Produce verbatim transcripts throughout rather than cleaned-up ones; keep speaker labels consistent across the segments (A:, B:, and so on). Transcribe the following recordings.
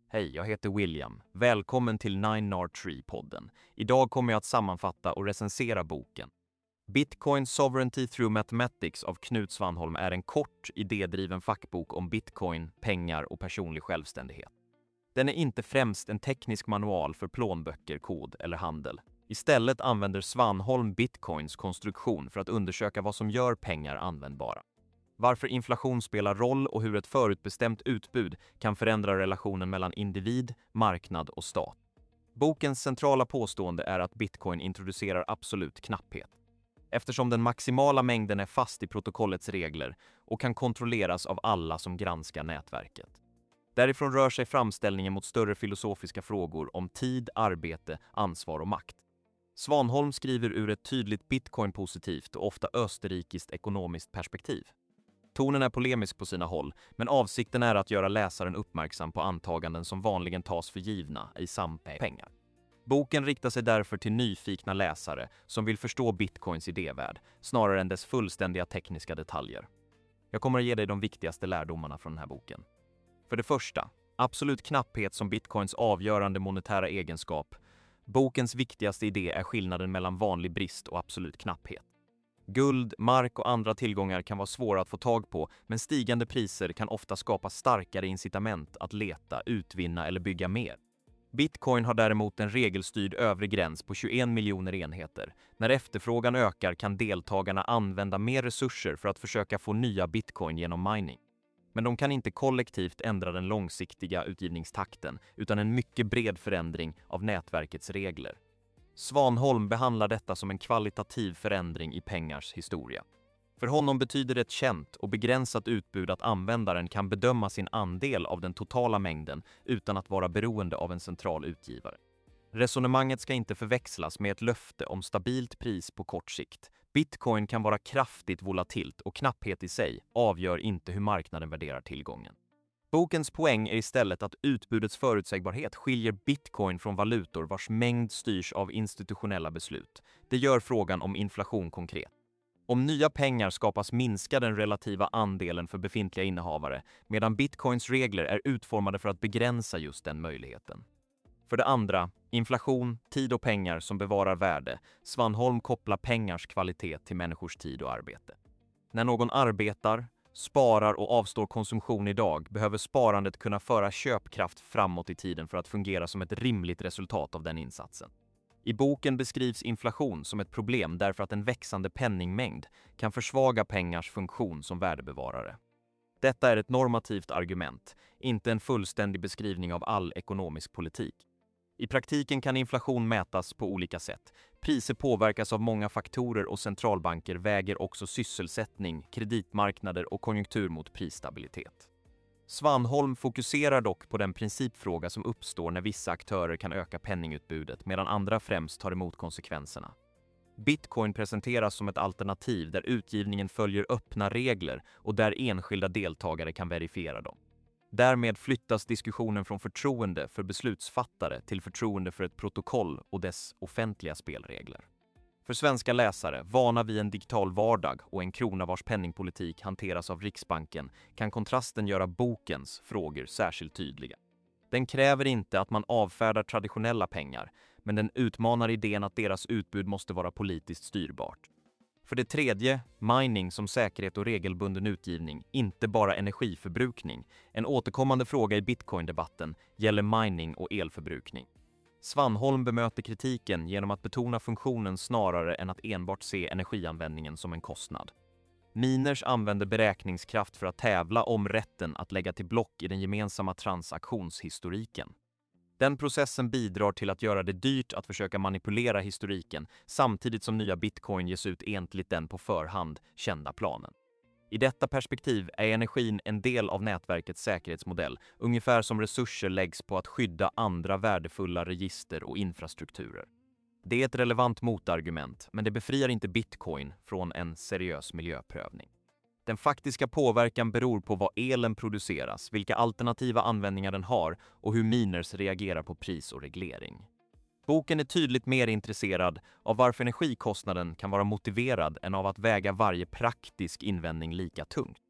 A: Hej, jag heter William. Välkommen till Nine Nard Tree-podden. Idag kommer jag att sammanfatta och recensera boken. Bitcoin Sovereignty Through Mathematics av Knut Svanholm är en kort, idédriven fackbok om bitcoin, pengar och personlig självständighet. Den är inte främst en teknisk manual för plånböcker, kod eller handel. Istället använder Svanholm bitcoins konstruktion för att undersöka vad som gör pengar användbara. Varför inflation spelar roll och hur ett förutbestämt utbud kan förändra relationen mellan individ, marknad och stat. Bokens centrala påstående är att bitcoin introducerar absolut knapphet. Eftersom den maximala mängden är fast i protokollets regler och kan kontrolleras av alla som granskar nätverket. Därifrån rör sig framställningen mot större filosofiska frågor om tid, arbete, ansvar och makt. Svanholm skriver ur ett tydligt bitcoin-positivt och ofta österrikiskt ekonomiskt perspektiv. Tonen är polemisk på sina håll, men avsikten är att göra läsaren uppmärksam på antaganden som vanligen tas för givna i sampengar. Boken riktar sig därför till nyfikna läsare som vill förstå bitcoins idévärld, snarare än dess fullständiga tekniska detaljer. Jag kommer att ge dig de viktigaste lärdomarna från den här boken. För det första, absolut knapphet som bitcoins avgörande monetära egenskap. Bokens viktigaste idé är skillnaden mellan vanlig brist och absolut knapphet. Guld, mark och andra tillgångar kan vara svåra att få tag på, men stigande priser kan ofta skapa starkare incitament att leta, utvinna eller bygga mer. Bitcoin har däremot en regelstyrd övre gräns på tjugoen miljoner enheter. När efterfrågan ökar kan deltagarna använda mer resurser för att försöka få nya bitcoin genom mining. Men de kan inte kollektivt ändra den långsiktiga utgivningstakten, utan en mycket bred förändring av nätverkets regler. Svanholm behandlar detta som en kvalitativ förändring i pengars historia. För honom betyder det ett känt och begränsat utbud att användaren kan bedöma sin andel av den totala mängden utan att vara beroende av en central utgivare. Resonemanget ska inte förväxlas med ett löfte om stabilt pris på kort sikt. Bitcoin kan vara kraftigt volatilt och knapphet i sig avgör inte hur marknaden värderar tillgången. Bokens poäng är istället att utbudets förutsägbarhet skiljer bitcoin från valutor vars mängd styrs av institutionella beslut. Det gör frågan om inflation konkret. Om nya pengar skapas minskar den relativa andelen för befintliga innehavare, medan bitcoins regler är utformade för att begränsa just den möjligheten. För det andra, inflation, tid och pengar som bevarar värde. Svanholm kopplar pengars kvalitet till människors tid och arbete. När någon arbetar, sparar och avstår konsumtion idag behöver sparandet kunna föra köpkraft framåt i tiden för att fungera som ett rimligt resultat av den insatsen. I boken beskrivs inflation som ett problem därför att en växande penningmängd kan försvaga pengars funktion som värdebevarare. Detta är ett normativt argument, inte en fullständig beskrivning av all ekonomisk politik. I praktiken kan inflation mätas på olika sätt. Priser påverkas av många faktorer och centralbanker väger också sysselsättning, kreditmarknader och konjunktur mot prisstabilitet. Svanholm fokuserar dock på den principfråga som uppstår när vissa aktörer kan öka penningutbudet medan andra främst tar emot konsekvenserna. Bitcoin presenteras som ett alternativ där utgivningen följer öppna regler och där enskilda deltagare kan verifiera dem. Därmed flyttas diskussionen från förtroende för beslutsfattare till förtroende för ett protokoll och dess offentliga spelregler. För svenska läsare, vana vid en digital vardag och en krona vars penningpolitik hanteras av Riksbanken, kan kontrasten göra bokens frågor särskilt tydliga. Den kräver inte att man avfärdar traditionella pengar, men den utmanar idén att deras utbud måste vara politiskt styrbart. För det tredje, mining som säkerhet och regelbunden utgivning, inte bara energiförbrukning. En återkommande fråga i bitcoin-debatten gäller mining och elförbrukning. Svanholm bemöter kritiken genom att betona funktionen snarare än att enbart se energianvändningen som en kostnad. Miners använder beräkningskraft för att tävla om rätten att lägga till block i den gemensamma transaktionshistoriken. Den processen bidrar till att göra det dyrt att försöka manipulera historiken samtidigt som nya bitcoin ges ut enligt den på förhand kända planen. I detta perspektiv är energin en del av nätverkets säkerhetsmodell, ungefär som resurser läggs på att skydda andra värdefulla register och infrastrukturer. Det är ett relevant motargument, men det befriar inte bitcoin från en seriös miljöprövning. Den faktiska påverkan beror på vad elen produceras, vilka alternativa användningar den har och hur miners reagerar på pris och reglering. Boken är tydligt mer intresserad av varför energikostnaden kan vara motiverad än av att väga varje praktisk invändning lika tungt.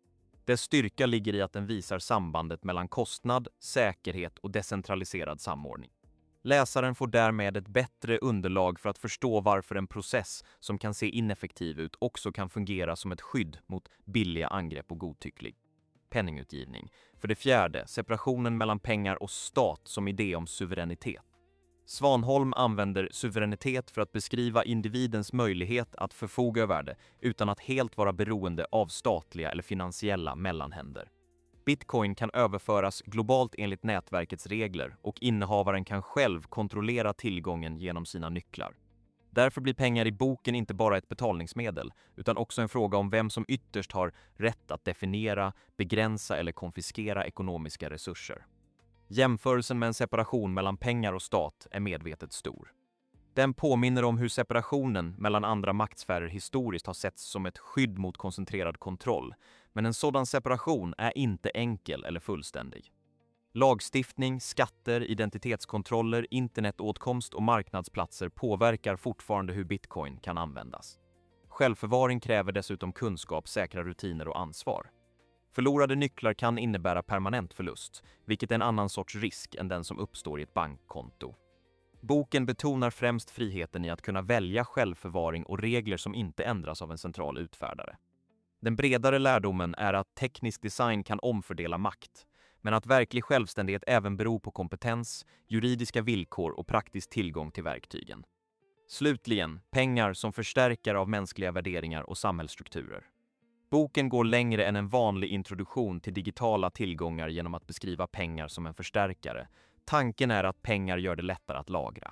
A: Dess styrka ligger i att den visar sambandet mellan kostnad, säkerhet och decentraliserad samordning. Läsaren får därmed ett bättre underlag för att förstå varför en process som kan se ineffektiv ut också kan fungera som ett skydd mot billiga angrepp och godtycklig penningutgivning. För det fjärde, separationen mellan pengar och stat som idé om suveränitet. Svanholm använder suveränitet för att beskriva individens möjlighet att förfoga över värde utan att helt vara beroende av statliga eller finansiella mellanhänder. Bitcoin kan överföras globalt enligt nätverkets regler och innehavaren kan själv kontrollera tillgången genom sina nycklar. Därför blir pengar i boken inte bara ett betalningsmedel, utan också en fråga om vem som ytterst har rätt att definiera, begränsa eller konfiskera ekonomiska resurser. Jämförelsen med en separation mellan pengar och stat är medvetet stor. Den påminner om hur separationen mellan andra maktsfärer historiskt har setts som ett skydd mot koncentrerad kontroll, men en sådan separation är inte enkel eller fullständig. Lagstiftning, skatter, identitetskontroller, internetåtkomst och marknadsplatser påverkar fortfarande hur bitcoin kan användas. Självförvaring kräver dessutom kunskap, säkra rutiner och ansvar. Förlorade nycklar kan innebära permanent förlust, vilket är en annan sorts risk än den som uppstår i ett bankkonto. Boken betonar främst friheten i att kunna välja självförvaring och regler som inte ändras av en central utfärdare. Den bredare lärdomen är att teknisk design kan omfördela makt, men att verklig självständighet även beror på kompetens, juridiska villkor och praktisk tillgång till verktygen. Slutligen, pengar som förstärkare av mänskliga värderingar och samhällsstrukturer. Boken går längre än en vanlig introduktion till digitala tillgångar genom att beskriva pengar som en förstärkare. Tanken är att pengar gör det lättare att lagra.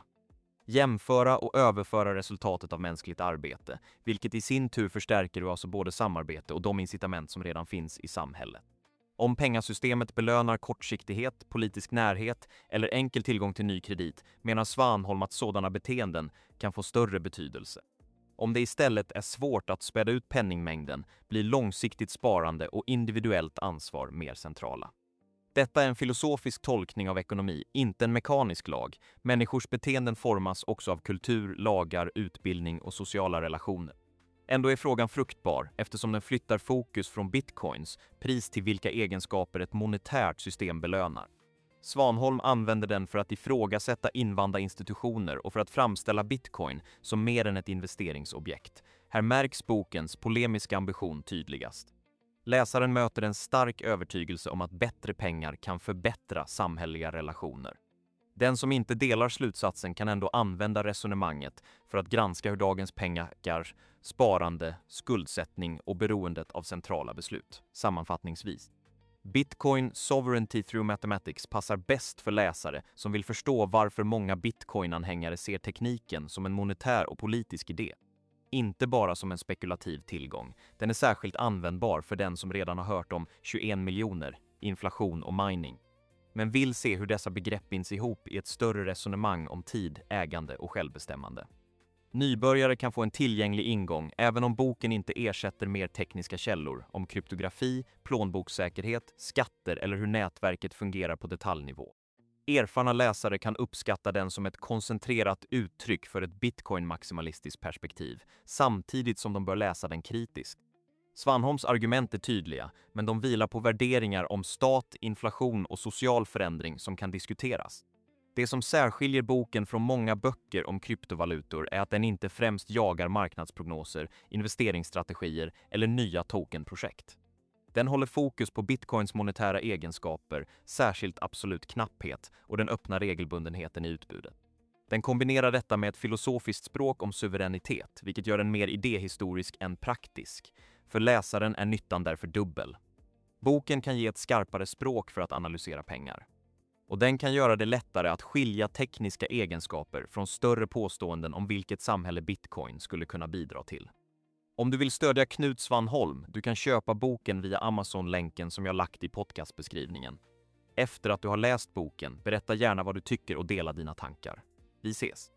A: Jämföra och överföra resultatet av mänskligt arbete, vilket i sin tur förstärker alltså både samarbete och de incitament som redan finns i samhället. Om pengasystemet belönar kortsiktighet, politisk närhet eller enkel tillgång till ny kredit menar Svanholm att sådana beteenden kan få större betydelse. Om det istället är svårt att späda ut penningmängden blir långsiktigt sparande och individuellt ansvar mer centrala. Detta är en filosofisk tolkning av ekonomi, inte en mekanisk lag. Människors beteenden formas också av kultur, lagar, utbildning och sociala relationer. Ändå är frågan fruktbar eftersom den flyttar fokus från bitcoins pris till vilka egenskaper ett monetärt system belönar. Svanholm använder den för att ifrågasätta invanda institutioner och för att framställa bitcoin som mer än ett investeringsobjekt. Här märks bokens polemiska ambition tydligast. Läsaren möter en stark övertygelse om att bättre pengar kan förbättra samhälleliga relationer. Den som inte delar slutsatsen kan ändå använda resonemanget för att granska hur dagens pengar, sparande, skuldsättning och beroendet av centrala beslut. Sammanfattningsvis. Bitcoin Sovereignty Through Mathematics passar bäst för läsare som vill förstå varför många bitcoin-anhängare ser tekniken som en monetär och politisk idé. Inte bara som en spekulativ tillgång. Den är särskilt användbar för den som redan har hört om tjugoen miljoner, inflation och mining. Men vill se hur dessa begrepp binds ihop i ett större resonemang om tid, ägande och självbestämmande. Nybörjare kan få en tillgänglig ingång även om boken inte ersätter mer tekniska källor om kryptografi, plånbokssäkerhet, skatter eller hur nätverket fungerar på detaljnivå. Erfarna läsare kan uppskatta den som ett koncentrerat uttryck för ett bitcoin-maximalistiskt perspektiv, samtidigt som de bör läsa den kritiskt. Svanholms argument är tydliga, men de vilar på värderingar om stat, inflation och social förändring som kan diskuteras. Det som särskiljer boken från många böcker om kryptovalutor är att den inte främst jagar marknadsprognoser, investeringsstrategier eller nya tokenprojekt. Den håller fokus på bitcoins monetära egenskaper, särskilt absolut knapphet och den öppna regelbundenheten i utbudet. Den kombinerar detta med ett filosofiskt språk om suveränitet, vilket gör den mer idéhistorisk än praktisk. För läsaren är nyttan därför dubbel. Boken kan ge ett skarpare språk för att analysera pengar. Och den kan göra det lättare att skilja tekniska egenskaper från större påståenden om vilket samhälle bitcoin skulle kunna bidra till. Om du vill stödja Knut Svanholm, du kan köpa boken via Amazon-länken som jag lagt i podcastbeskrivningen. Efter att du har läst boken, berätta gärna vad du tycker och dela dina tankar. Vi ses!